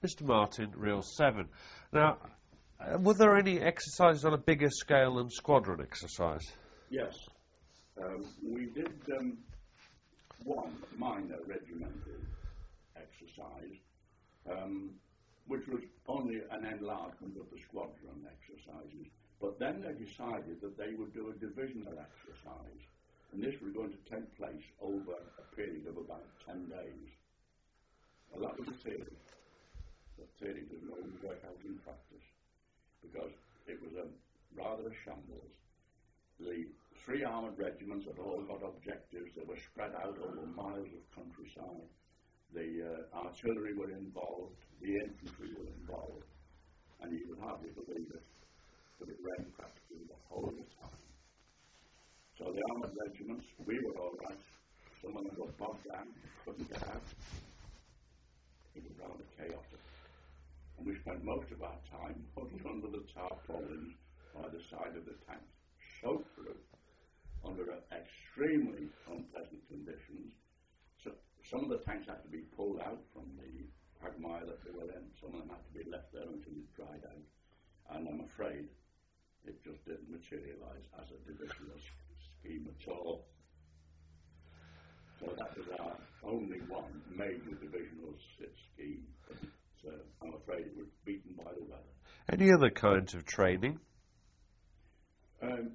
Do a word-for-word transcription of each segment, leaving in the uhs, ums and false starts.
Mister Martin, Reel seven. Now, uh, were there any exercises on a bigger scale than squadron exercise? Yes. Um, we did um, one minor regimental exercise, um, which was only an enlargement of the squadron exercises. But then they decided that they would do a divisional exercise, and this was going to take place over a period of about ten days. Well, that was a theory. The theory didn't always work out in practice, because it was a rather a shambles. The three armoured regiments had all got objectives. They were spread out over miles of countryside. The uh, artillery were involved, the infantry were involved, and you could hardly believe it, but it rained practically the whole of the time. So the armoured regiments, we were all right. Some of them got bogged down, couldn't get out. It was rather chaotic. And we spent most of our time huddled under the tarpaulins by the side of the tanks, soaked through, under extremely unpleasant conditions. So some of the tanks had to be pulled out from the quagmire that they were in. Some of them had to be left there until it dried out. And I'm afraid it just didn't materialise as a divisional scheme at all. So that was our only one major divisional scheme. But uh, I'm afraid it was beaten by the weather. Any other kinds of training? Um,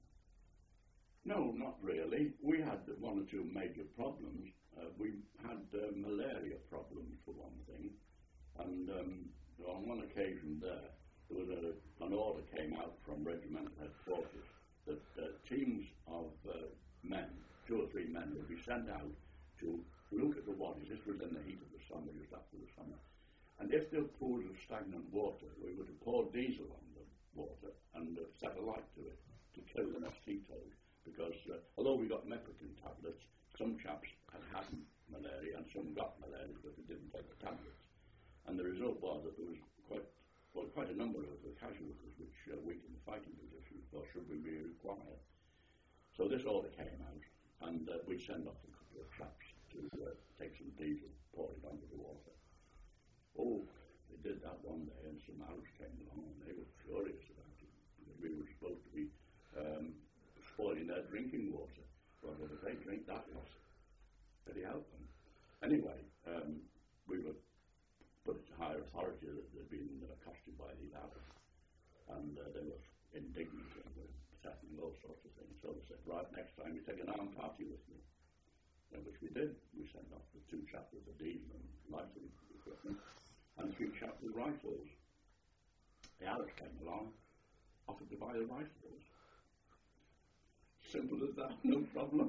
no, not really. We had one or two major problems. Uh, we had uh, malaria problems, for one thing. And um, on one occasion there, there was a, an order came out from regimental headquarters that uh, teams of uh, men, two or three men, would be sent out to look at the waters. This was in the heat of the summer, just after the summer. And if there were pools of stagnant water, we would have poured diesel on the water and uh, set a light to it to kill the mosquitoes. Because uh, although we got Mepican tablets, some chaps had had malaria and some got malaria but they didn't take the tablets. And the result was that there was quite well, quite a number of uh, casualties which uh, weakened the fighting position, or should we be required. So this order came out, and uh, we'd send off a couple of chaps to uh, take some diesel, pour it onto the water. Oh, they did that one day, and some Arabs came along, and they were furious about it. We were supposed to be um, spoiling their drinking water. Well, if they drink that lot, did he help them? Anyway, um, we were put it to higher authority that they'd been uh, accosted by these Arabs, and uh, they were indignant and were threatening all sorts of things. So they said, right, next time you take an armed party with you, uh, which we did. We sent off the two chaps with the diesel and lighting equipment, and three chaps with rifles. The Arabs came along, offered to buy the rifles. Simple as that, no problem.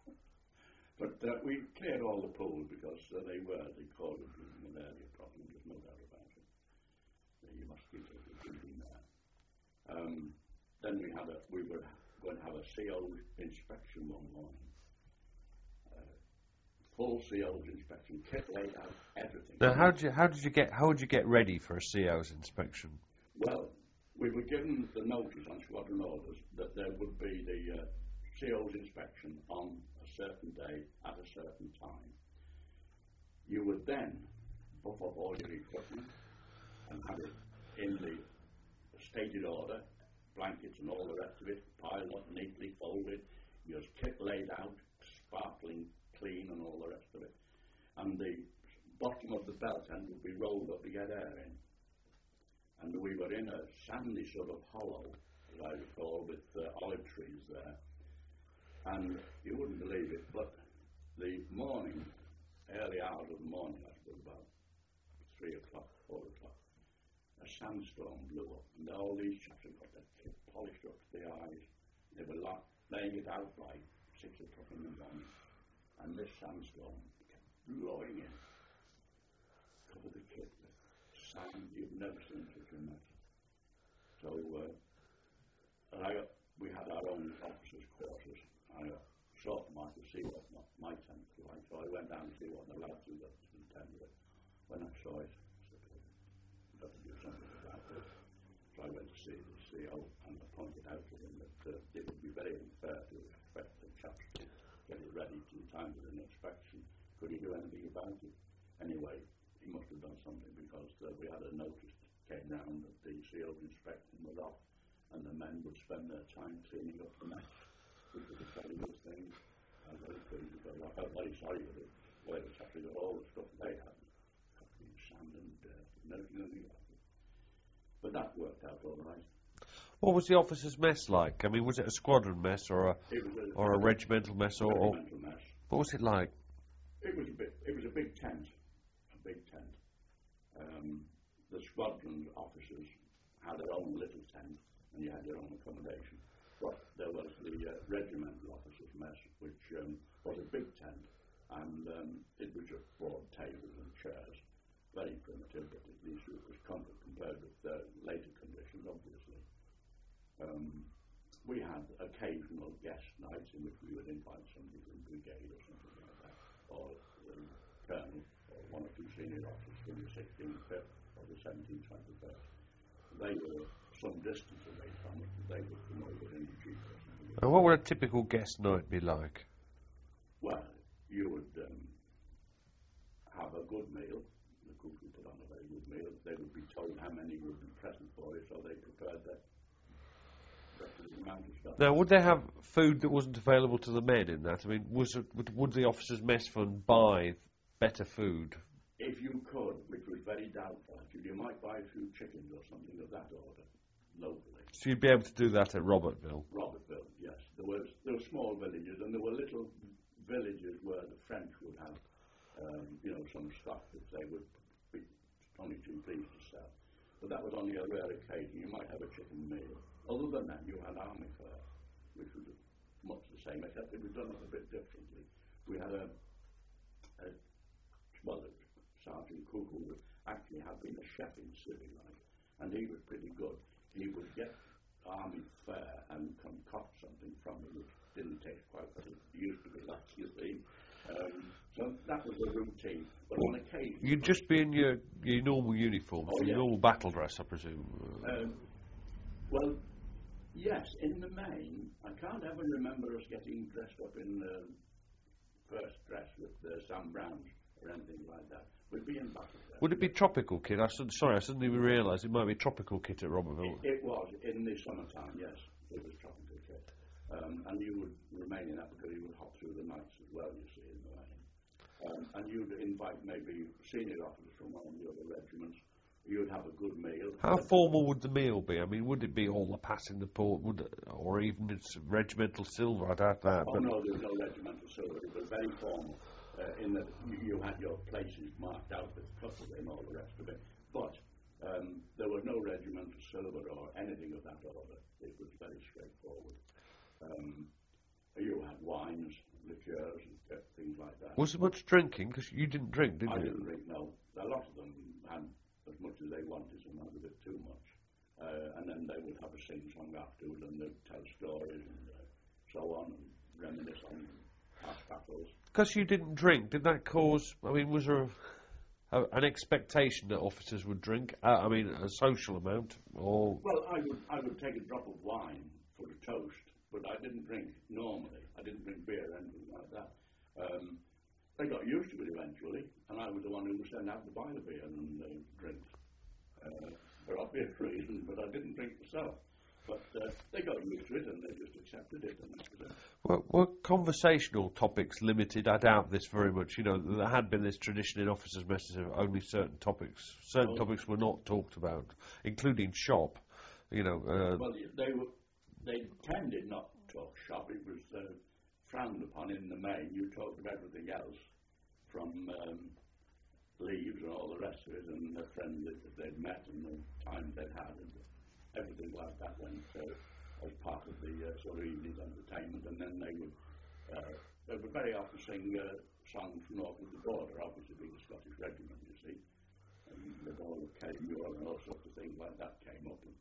But uh, we cleared all the pools because uh, they were the cause of the malaria problem, there's no doubt about it. The mosquitoes were breeding there. Um, then we had a, we were going to have a C O inspection one morning. Uh, full C O's inspection, kit laid out, everything. Now, how did you how did you get how would you get ready for a C O's inspection? Well, we were given the notice on squadron orders that there would be the uh, C O's inspection on a certain day at a certain time. You would then buff up all your equipment and have it in the stated order, blankets and all the rest of it, piled up neatly, folded, your kit laid out, sparkling clean and all the rest of it. And the bottom of the belt end would be rolled up to get air in. And we were in a sandy sort of hollow, as I recall, with uh, olive trees there. And you wouldn't believe it, but the morning, early hours of the morning, I suppose about three o'clock, four o'clock, a sandstorm blew up, and all these chaps had got their kit polished up to the eyes. They were la- laying it out by six o'clock in the morning, and this sandstorm kept blowing in, covered the kit with sand you've never seen such a mess. So uh, and I got, we had our own officers' quarters. I sought them out to see what my, my tent was like, so I went down to see what the lads who got to the tent with. When I saw it, I said, we've got to do something about this. So I went to see the C O and I pointed out to him that uh, it would be very unfair to expect the chaps to get it ready in time for an inspection. Could he do anything about it? Anyway, he must have done something because came round, the SEALs inspecting was off, and the men would spend their time cleaning up the mess, which was a very good thing. I was very pleased with it. I felt very sorry for the way the factory got all the stuff they had, covered in sand and dirt, and everything like that. But that worked out all right. What was the officers' mess like? I mean, was it a squadron mess or a It was a, or a regimental mess, or, or regimental mess. what was it like? It was a bit. It was a big tent, a big tent. Um, the squadron officers had their own little tent, and you had your own accommodation. But there was the uh, regimental officers' mess, which um, was a big tent, and um, it was just broad tables and chairs, very primitive, but at least it was comfort compared with the later conditions, obviously. Um, we had occasional guest nights in which we would invite somebody from the brigade or something like that, or the colonel, or one or two senior officers from the sixteenth Fifth or the seventeenth twenty-first. They were some distance away from it, they would come over in the jeep or something. And what would a typical guest night be like? Well, you would um, have a good meal. The cook would put on a very good meal. They would be told how many would be present for it, so they prepared that. Now, would they have food that wasn't available to the men in that? I mean, was it, would, would the officers' mess fund buy better food? If you could, which was very doubtful, actually, you might buy a few chickens or something of that order locally. So you'd be able to do that at Robertville? Robertville, yes. There was there were small villages, and there were little villages where the French would have, um, you know, some stuff that they would be only too pleased to sell. But that was only a rare occasion. You might have a chicken meal. Other than that, you had army fare, which was much the same, except it was done a bit differently. We had a, a well, a Sergeant Cook who would actually have been a chef in civil life, and he was pretty good. He would get army fare and concoct something from it, which didn't taste quite what it used to be like, you see. Um, so that was the routine. But on occasion... You'd just be in your, your normal uniform, oh, your yes. normal battle dress, I presume. Um, well, yes, in the main, I can't ever remember us getting dressed up in the first dress with uh, Sam Browns or anything like that. We'd be in battle dress. Would it be tropical kit? I sud- sorry, I suddenly realised it might be tropical kit at Robertville. It, it was, in the summertime, yes, it was tropical kit. Um, and you would remain in that because you would hop through the nights as well, you see, in the main. Um, and you'd invite maybe senior officers from one of the other regiments. You'd have a good meal. How formal would the meal be? I mean, would it be all the passing the port, would it, or even it's regimental silver? I doubt that. Oh, but no, there was no regimental silver. It was very formal, uh, in that you, you had your places marked out with cutlery and all the rest of it. But um, there was no regimental silver or anything of that order. It was very straightforward. Um, you had wines, liqueurs, and things like that. Was there much drinking? Because you didn't drink, did I you? didn't drink, no. A lot of them had as much as they wanted, sometimes a bit too much. Uh, and then they would have a sing-song afterwards, and they'd tell stories and uh, so on, and reminisce on past battles. Because you didn't drink, did that cause, I mean, was there a, a, an expectation that officers would drink? Uh, I mean, a social amount? Or Well, I would, I would take a drop of wine for a toast, but I didn't drink normally. I didn't drink beer or anything like that. Um, they got used to it eventually, and I was the one who was sent out to buy the beer and uh, drink, uh, for obvious reasons, but I didn't drink myself. But uh, they got used to it, and they just accepted it, and that was it. were, were conversational topics limited? I doubt this very much. You know, there had been this tradition in officers' messes of only certain topics. Certain Oh. topics were not talked about, including shop. You know, uh, Well, they were, they tended not to talk shop. It was uh, frowned upon in the main. You talked of everything else, from um, leaves and all the rest of it, and the friends that they'd met and the time they'd had, and everything like that went uh, as part of the uh, sort of evening's entertainment. And then they would uh, they would very often sing uh, songs from north of the border, obviously being a Scottish regiment, you see. And with all the Kelly Muir and all sorts of things like that came up. And,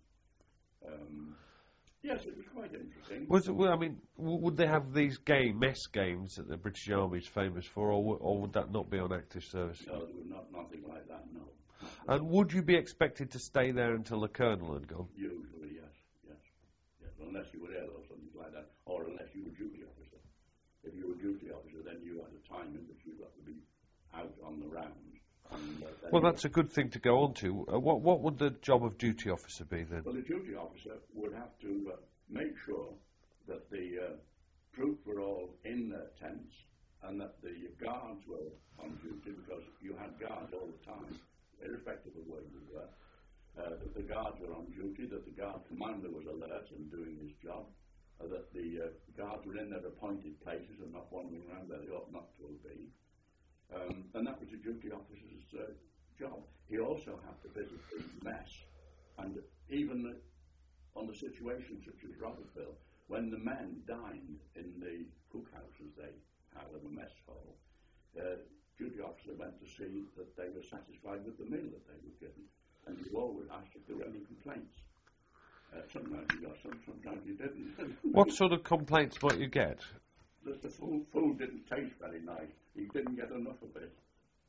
um, yes, it was quite interesting. was it, well, I mean, w- would they have these game mess games that the British Army is famous for, or, w- or would that not be on active service? No, there was not nothing like that. No. And would you be expected to stay there until the colonel had gone? Usually, yes, yes, yes. Unless you were ill or something like that, or unless you were duty officer. If you were duty officer, then you had a time in which you got to be out on the rounds, and uh, Well, that's a good thing to go on to. Uh, what what would the job of duty officer be then? Well, the duty officer would have to uh, make sure that the uh, troops were all in their tents and that the guards were on duty, because you had guards all the time, irrespective of where you were. Uh, that the guards were on duty, that the guard commander was alert and doing his job, uh, that the uh, guards were in their appointed places and not wandering around where they ought not to have been. Um, and that was the duty officer's uh, job. He also had to visit the mess, and even the, on the situation such as Robertville, when the men dined in the cookhouses they had in the mess hall, uh, duty officer went to see that they were satisfied with the meal that they were given. And you always asked if there were any complaints. Uh, sometimes you got some, sometimes you didn't. What sort of complaints might you get? That the food, food didn't taste very nice. You didn't get enough of it.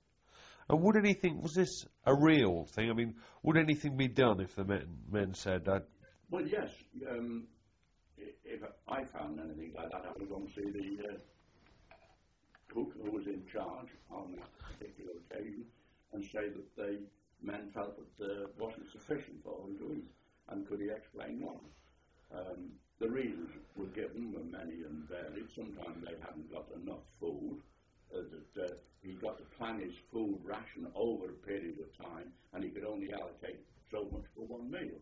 And would anything, was this a real thing? I mean, would anything be done if the men, men said that? Well, yes. Um, if I found anything like that, I would go and see the uh, cook who was in charge on that particular occasion and say that they men felt that uh, wasn't sufficient for them to eat, and could he explain why? Um, the reasons were given were many and varied. Sometimes they hadn't got enough food, uh, that uh, he got to plan his food ration over a period of time, and he could only allocate so much for one meal.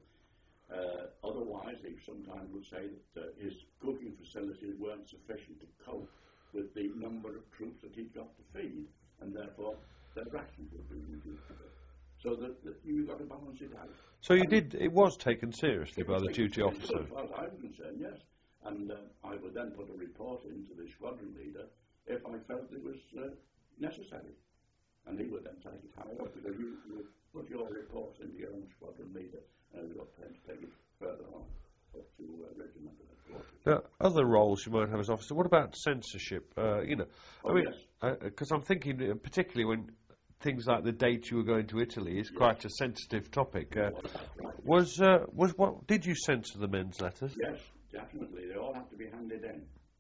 Uh, otherwise, he sometimes would say that uh, his cooking facilities weren't sufficient to cope with the number of troops that he'd got to feed, and therefore their rations would be reduced a bit. So that, that you've got to balance it out. So you and did, it was taken seriously by the duty As officer? far as I'm concerned, yes. And uh, I would then put a report into the squadron leader if I felt it was uh, necessary. And he would then take it higher up, because you, you put your reports into your own squadron leader, and you've got time to take it further on, up to uh, regimental headquarters. Now, other roles you might have as officer, what about censorship? Uh, you know, oh, I mean, yes. Because uh, I'm thinking, uh, particularly when things like the date you were going to Italy is yes. quite a sensitive topic. Uh, was uh, was what did you censor the men's letters? Yes, definitely. They all have to be handed in,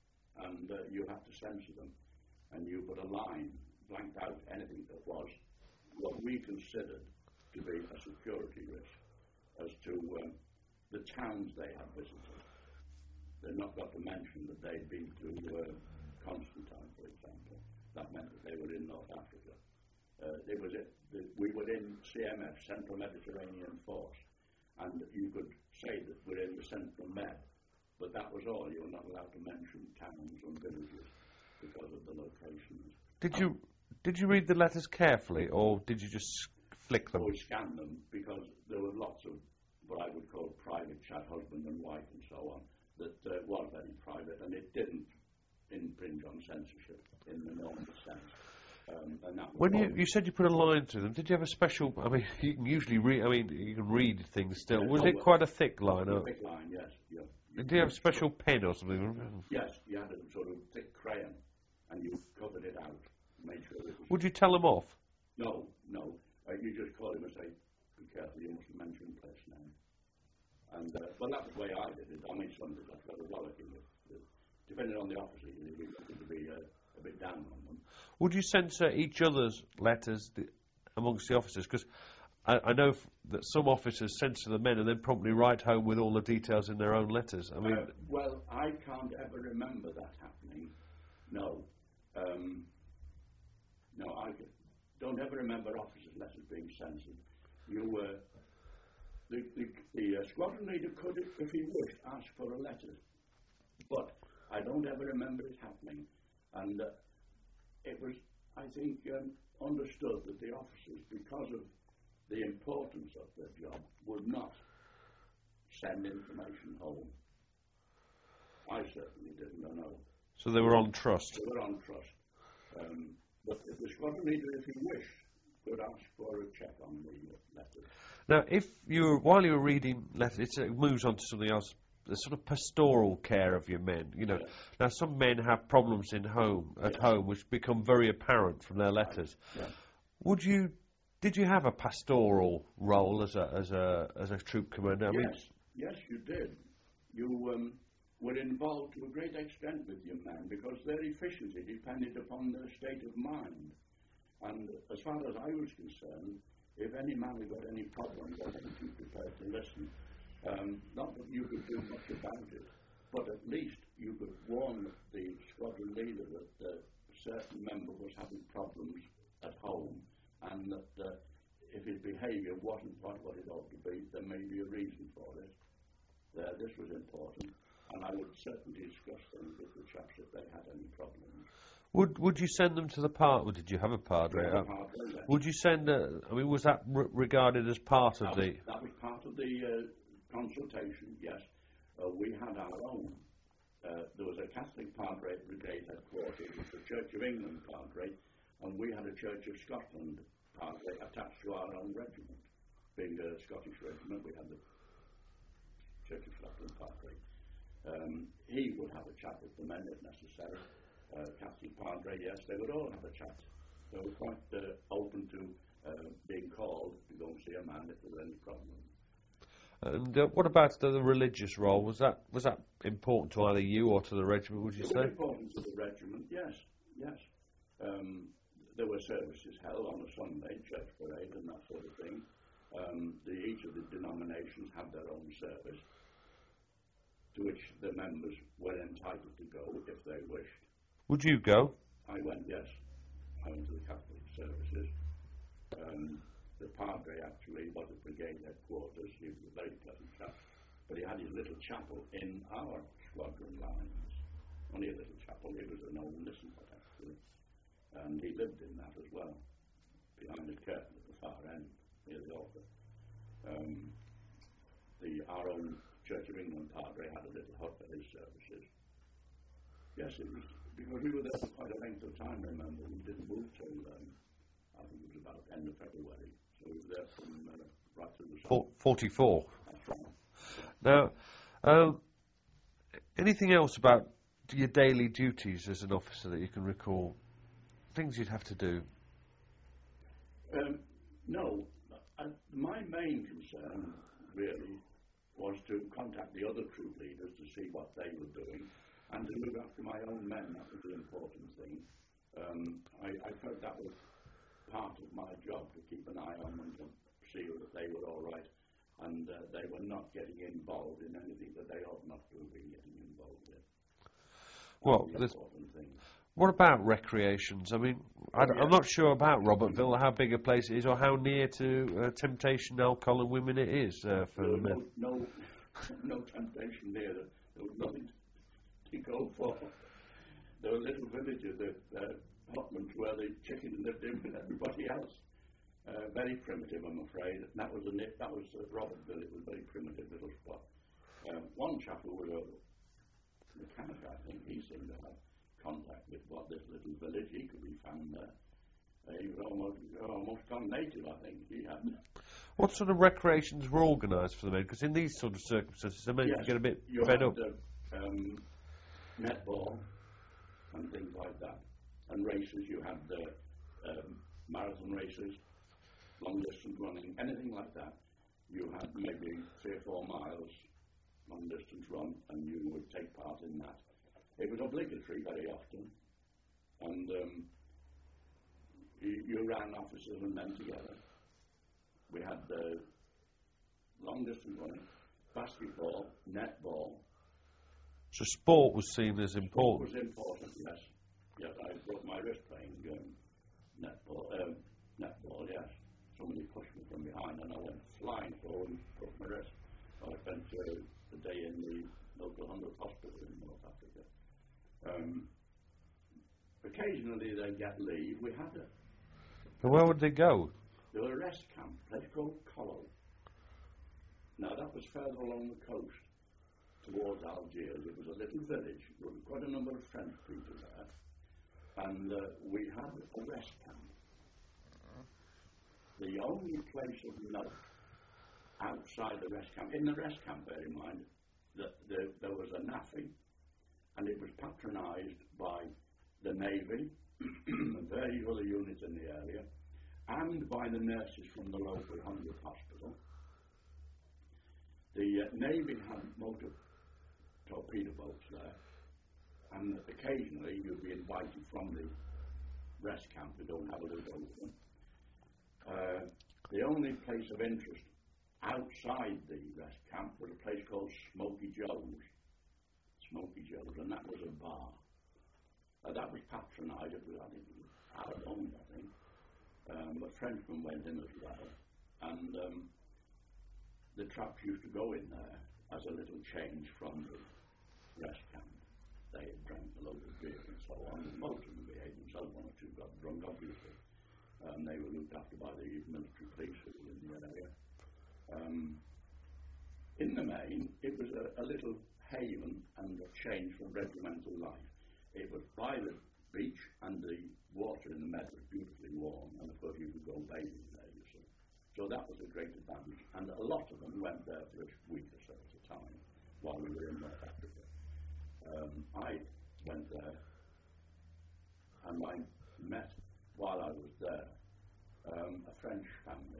and uh, you have to censor them, and you put a line blanked out anything that was what we considered to be a security risk as to um, the towns they had visited. They've not got to mention that they'd been to uh, Constantine, for example. That meant that they were in North Africa. Uh, it was it, the, we were in C M F, Central Mediterranean Force, and you could say that we're in the Central Med, but that was all. You were not allowed to mention towns and villages because of the locations. Did you did you read the letters carefully, or did you just flick them? We scanned them, because there were lots of what I would call private chat, husband and wife and so on, that uh, was very private, and it didn't impinge on censorship in the normal sense. Um, and that when you, you said you put a line through them, did you have a special? I mean, you can usually read. I mean, you can read things still. Yes, was oh, it quite a thick line? A thick line, yes. Yeah. Did you have a special pen or something? Yes, you had a sort of thick crayon, and you covered it out, made sure it was. Would you tell them off? No, no. Uh, you just call him and say, "Be careful, you mustn't mention place name." And uh, well, that's the way I did it. I mean, some did that rather rollicking. Depending on the officer, you know, you wanted to be uh, a bit down on them. Would you censor each other's letters th- amongst the officers? Because I, I know f- that some officers censor the men and then promptly write home with all the details in their own letters. I mean, uh, well, I can't ever remember that happening. No, um, no, I don't ever remember officers' letters being censored. You, uh, the the, the uh, squadron leader could, if he wished, ask for a letter, but I don't ever remember it happening, and. Uh, It was, I think, um, understood that the officers, because of the importance of their job, would not send information home. I certainly didn't, I know. So they were on trust? They were on trust. Um, but if the squadron leader, if he wished, could ask for a check on the letters. Now, if you were, while you were reading letters, it moves on to something else. The sort of pastoral care of your men, you know. Yeah. Now, some men have problems in home, at yeah. home, which become very apparent from their letters. Yeah. Would you, did you have a pastoral role as a as a as a troop commander? I yes, mean, yes, you did. You um, were involved to a great extent with your men, because their efficiency depended upon their state of mind. And as far as I was concerned, if any man had got any problems, I wasn't too prepared to listen. Um, not that you could do much about it, but at least you could warn the squadron leader that uh, a certain member was having problems at home, and that uh, if his behaviour wasn't quite what it ought to be, there may be a reason for it. Uh, this was important, and I would certainly discuss things with the chaps if they had any problems. Would Would you send them to the padre? Did you have a padre? We had a padre, yes. Would you send? A, I mean, was that re regarded as part of that the? Was, that was part of the uh, consultation. Yes, uh, we had our own. Uh, there was a Catholic padre at Brigade Headquarters, the Church of England padre, and we had a Church of Scotland padre attached to our own regiment. Being a Scottish regiment, we had the Church of Scotland padre. Um, he would have a chat with the men if necessary. Uh, Catholic padre, yes, they would all have a chat. They were quite uh, open to uh, being called to go and see a man if there were any problems. And uh, what about the, the religious role? Was that was that important to either you or to the regiment? Would you it say? Was important to the regiment, yes, yes. Um, there were services held on a Sunday, church parade and that sort of thing. Um, the, each of the denominations had their own service, to which the members were entitled to go if they wished. Would you go? I went, yes. I went to the Catholic services. Um, the padre actually was at brigade headquarters. He was a very pleasant chap. But he had his little chapel in our squadron lines. Only a little chapel. It was an old listen hut, actually. And he lived in that as well, behind the curtain at the far end, near the altar. Um, the, our own Church of England padre had a little hut for his services. Yes, it was. Because we were there for quite a length of time, remember. We didn't move till, um, I think it was about the end of February. So we were there from uh, right through the summer. forty-four. That's right. Now, um, anything else about your daily duties as an officer that you can recall? Things you'd have to do? Um, no. I, my main concern, really, was to contact the other troop leaders to see what they were doing. And to look after my own men, that was the important thing. Um, I, I felt that was part of my job, to keep an eye on them, to see that they were all right, and uh, they were not getting involved in anything that they ought not to have been getting involved in. Well, the important thing. What about recreations? I mean, I, Oh, yeah. I'm not sure about Robertville, how big a place it is, or how near to uh, temptation, alcohol, and women it is uh, for There the was men. no, no, no temptation there. There was nothing to go for. There were little villages, the uh, hutments, where the chickens lived in with everybody else. Uh, very primitive, I'm afraid. And that was a that was uh, Robertville. It was a very primitive little spot. Um, one chap who was a mechanic, I think, he seemed to have contact with what this little village. He could be found there. Uh, he was almost almost gone native, I think. He had. What sort of recreations were organised for the men? Because in these sort of circumstances, the men Yes, can get a bit you fed had, up. Uh, um, netball and things like that, and races. You had uh, um, marathon races, long distance running, anything like that. You had maybe three or four miles long distance run, and you would take part in that. It was obligatory very often, and um, you, you ran officers and men together. We had uh, long distance running, basketball, netball. So sport was seen as important. Sport was important, yes. Yes, I broke my wrist playing um, netball, um, netball, yes. Somebody pushed me from behind and I went flying forward and broke my wrist. I spent uh, the day in the local hundred hospital in North Africa. Um, occasionally they'd get leave. We had a... And where would they go? There were a rest camp, a place called Collo. Now that was further along the coast towards Algiers. It was a little village. There were quite a number of French people there. And uh, we had a rest camp. The only place of note outside the rest camp, in the rest camp, bear in mind, that the, there was a N A F I, and it was patronised by the Navy and various other units in the area, and by the nurses from the local hundred hospital. The uh, Navy had motor torpedo boats there, and occasionally you'd be invited from the rest camp to go and have a look over them. Uh, the only place of interest outside the rest camp was a place called Smoky Joe's. Smoky Joe's, and that was a bar. Uh, that was patronised, I think it was our own, I think. Um, but Frenchmen went in as well. And um, the traps used to go in there as a little change from the rest camp. They had drank a load of beer and so on, and most of them behaved themselves. One or two got drunk, obviously. Um, they were looked after by the military police who were in the area. Um, in the main, it was a, a little haven and a change from regimental life. It was by the beach, and the water in the meadow was beautifully warm, and of course you could go bathing there, you see. So that was a great advantage, and a lot of them went there for a week or so at a time while we were in North Africa. Um, I went there, and I met, while I was there, um, a French family.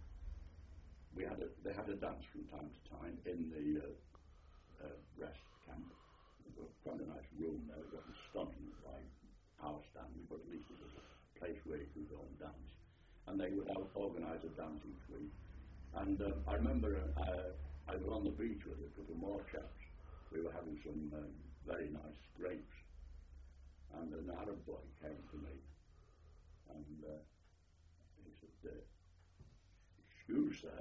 We had a, they had a dance from time to time in the uh, uh, rest camp. It was quite a nice room there. It wasn't stunning like our standard, but at least it was a place where you could go and dance. And they would organise a dancing week. And uh, I remember uh, I was on the beach with a couple more chaps. We were having some um, very nice grapes. And an Arab boy came to me. And uh, he said, uh, excuse sir,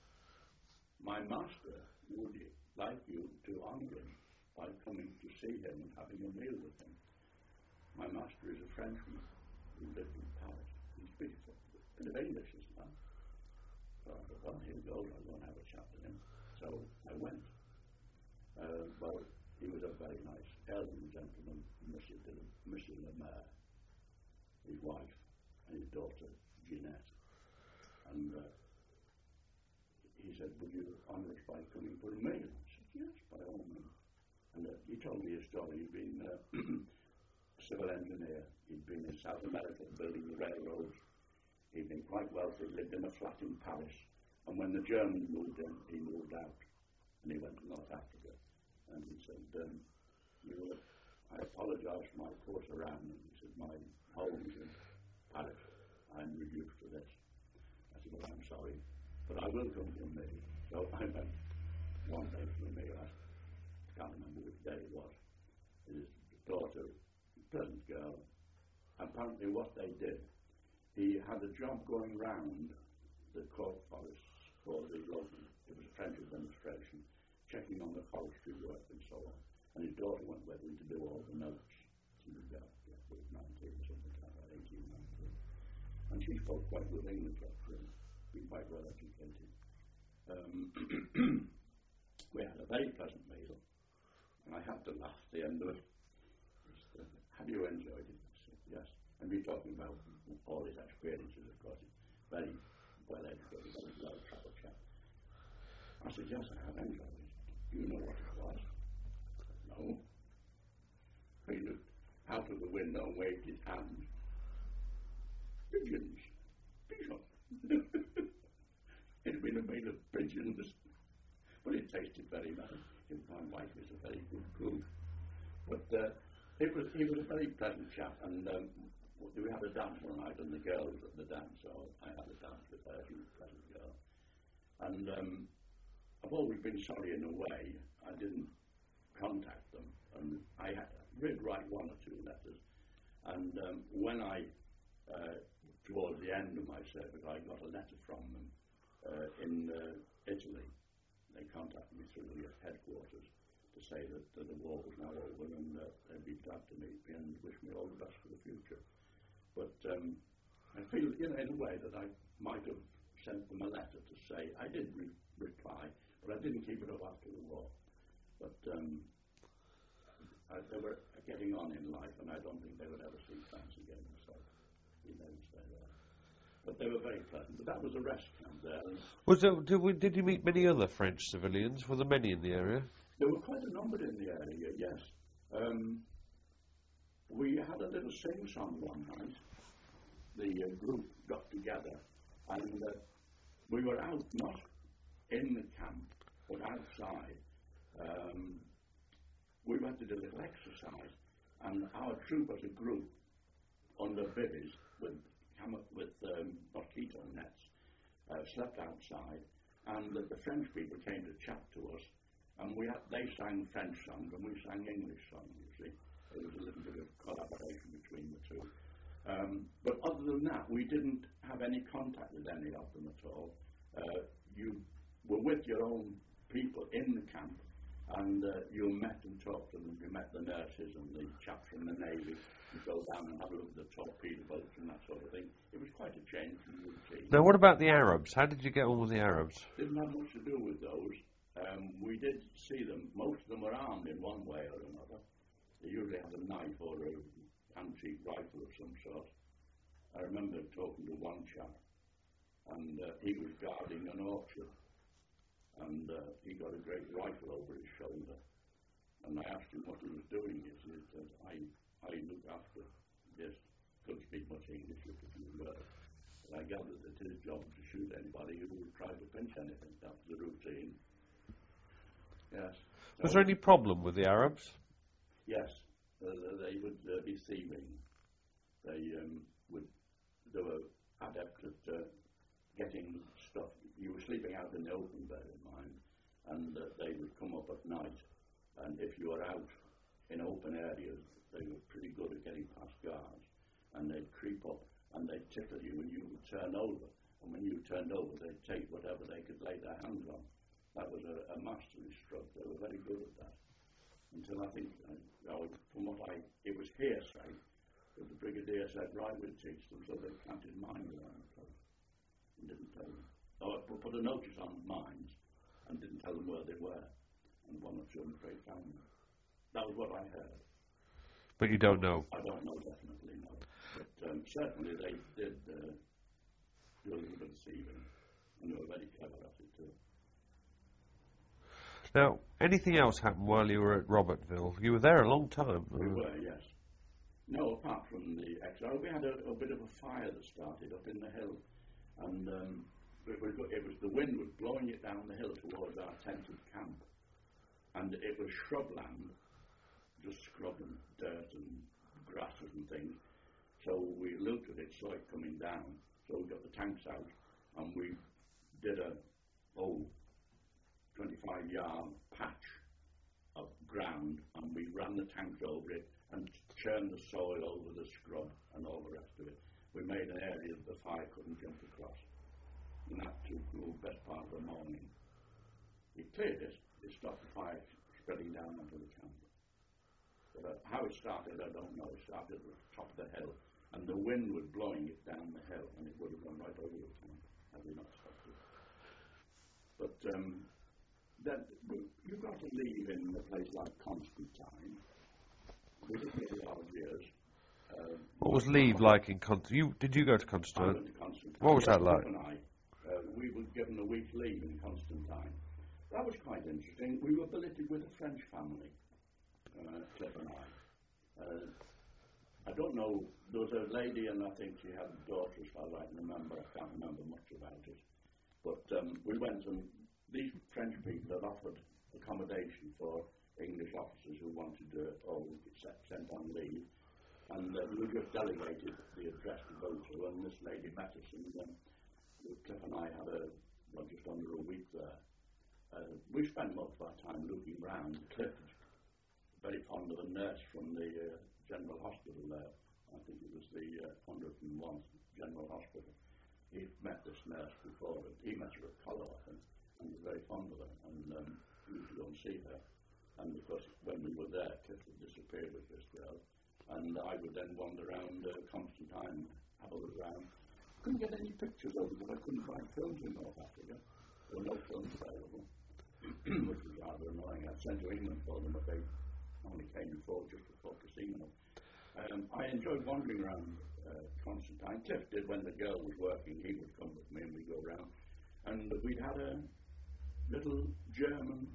my master would like you to honour him by coming to see him and having a meal with him. My master is a Frenchman who lived in Paris. He speaks a bit of English as well. So I thought, well, here goes, I'll go and have a chat with him. So I went. Uh, well, he was a very nice elderly gentleman, Monsieur, de, Monsieur Lemaire, his wife, and his daughter, Jeanette. And uh, he said, would you honour us by coming for a meal? I said, yes, by all means. And uh, he told me a story. He'd been uh, a civil engineer. He'd been in South America building the railroads. He'd been quite wealthy, lived in a flat in Paris. And when the Germans moved in, he moved out. And he went to North Africa. And he said, um, you were, I apologise for my course around. And he said, my home is in Paris. I'm reduced to this. I said, well, I'm sorry, but I will come to a meal. So I went one day to a meal. I can't remember which day it was. His daughter, pleasant girl. Apparently what they did, he had a job going round the cork forests for the local, it was a French administration, checking on the forestry work and so on. And his daughter went with him to do all the notes. She was nineteen or something like that, eighteen, nineteen. And she spoke quite good English, actually, being quite well educated. Um, we had a very pleasant meal, and I had to laugh at the end of it. Just, uh, have you enjoyed it? I said, yes. And we're talking about all his experiences, of course. He's very well educated, very well travelled chap. I said, yes, I have enjoyed it. Do you know what it was? No. He looked out of the window and waved his hand. Pigeons. Pigeons. It had been a meal of pigeons. But it tasted very nice. My wife is a very good cook. But uh, it was, he was a very pleasant chap, and um, we had a dance one night, and the girl was at the dance, so I had a dance with her. She was a pleasant girl. And um, I've always been sorry in a way. I didn't contact them, and I had, did write one or two letters. And um, when I, uh, towards the end of my service, I got a letter from them uh, in uh, Italy. They contacted me through the headquarters to say that uh, the war was now over, and uh, they'd be glad to meet me and wish me all the best for the future. But um, I feel, you know, in a way that I might have sent them a letter to say, I did re- reply, but I didn't keep it up after the war. But um, I, they were getting on in life, and I don't think they would ever see France again, so we never stay there. But they were very pleasant. But that was a rest camp there. Was there, did, we, did you meet many other French civilians? Were there many in the area? There were quite a number in the area, yes. Um, we had a little sing-song one night. The uh, group got together, and uh, we were out, not in the camp, but outside. Um, we went to do a little exercise, and our troop as a group under bivvies with camo- with um, mosquito nets, uh, slept outside, and the, the French people came to chat to us, and we had, they sang French songs and we sang English songs, you see. There was a little bit of collaboration between the two. Um, but other than that, we didn't have any contact with any of them at all. Uh, you were with your own people in the camp, and uh, you met and talked to them. You met the nurses and the chaps from the Navy. You go down and have a look at the torpedo boats and that sort of thing. It was quite a change from routine. Now, what about the Arabs? How did you get on with the Arabs? Didn't have much to do with those. Um, we did see them. Most of them were armed in one way or another. They usually had a knife or a antique rifle of some sort. I remember talking to one chap, and uh, he was guarding an orchard. And uh, he got a great rifle over his shoulder. And I asked him what he was doing. He said, I, I look after this. Couldn't speak much English with a few words. But I gathered that his job was to shoot anybody who would try to pinch anything. That was the routine. Yes. So Was there any problem with the Arabs? yes. Uh, they would uh, be thieving. They um, would, they were adept at uh, getting stuff. You were sleeping out in the open, bear in mind, and uh, they would come up at night, and if you were out in open areas, they were pretty good at getting past guards, and they'd creep up and they'd tickle you and you would turn over, and when you turned over they'd take whatever they could lay their hands on. That was a, a mastery stroke. They were very good at that. Until I think, uh, well, from what I, it was hearsay, but the brigadier said, right, we'll teach them, so they planted mines around the place and didn't tell them. Oh, put a notice on mines and didn't tell them where they were, and one or two of them straight found them. That was what I heard. But you don't know. I don't know, definitely no. But um, certainly they did uh, do a little bit of thieving, and they were very clever at it too. Now, anything else happened while you were at Robertville? You were there a long time. We were, yes. No, apart from the exile, we had a, a bit of a fire that started up in the hill, and um, It was, it was the wind was blowing it down the hill towards our tented camp, and it was shrubland, just scrub and dirt and grasses and things. So we looked at it, saw it coming down. So we got the tanks out, and we did a oh twenty-five yard patch of ground, and we ran the tanks over it and churned the soil over the scrub and all the rest of it. We made an area that the fire couldn't jump across. And that took the best part of the morning. It cleared it, it stopped the fire spreading down onto the camp. But uh, how it started, I don't know. It started at the top of the hill, and the wind was blowing it down the hill, and it would have gone right over the camp had we not stopped it. But um, that, you've got to leave in a place like Constantine. We did nearly our years. Uh, what was leave like in Constantine? You, did you go to Constantine? I went to Constantine. What was yes, that like? And I, uh, we were given a week's leave in Constantine. That was quite interesting. We were billeted with a French family, uh, Cliff and I. Uh, I don't know, there was a lady, and I think she had a daughter, as far as I can remember. I can't remember much about it. But um, we went, and these French people had offered accommodation for English officers who wanted to, or get sent on leave. And uh, we just delegated the address to go to, and this lady met us, and um, Cliff and I had a, well, just under a week there. Uh, we spent most of our time looking round. Cliff was very fond of a nurse from the uh, General Hospital there. I think it was the uh, one oh one General Hospital. He'd met this nurse before, but he met her at Colorado and, and was very fond of her, and um, we used to go and see her. And of course, when we were there, Cliff had disappeared with this girl, and I would then wander around uh, Constantine, have a look around. Couldn't get any pictures of it, because I couldn't find films in North Africa. There were no films available, which was rather annoying. I sent to England for them, but they only came before, just before Casino. Um, I enjoyed wandering around uh, Constantine. Cliff did when the girl was working. He would come with me and we'd go around. And we'd had a little German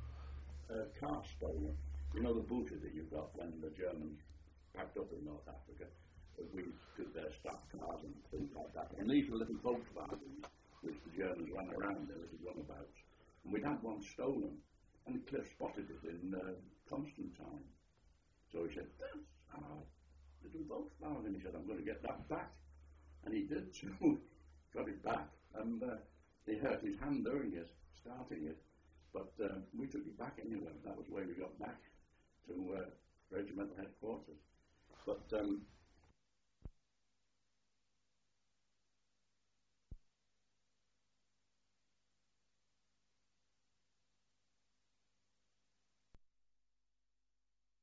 uh, car stolen. You know the booty that you got when the Germans packed up in North Africa? We took their stock cars and things like that. And these were little Volkswagens, which the Germans ran around, their little runabouts. And we'd had one stolen. And Cliff spotted it in uh, Constantine. So he said, that's our said, we both found, and he said, I'm going to get that back. And he did too. Got it back. And uh, he hurt his hand doing it, starting it. But um, we took it back anyway. That was where we got back to uh, regimental headquarters. But um,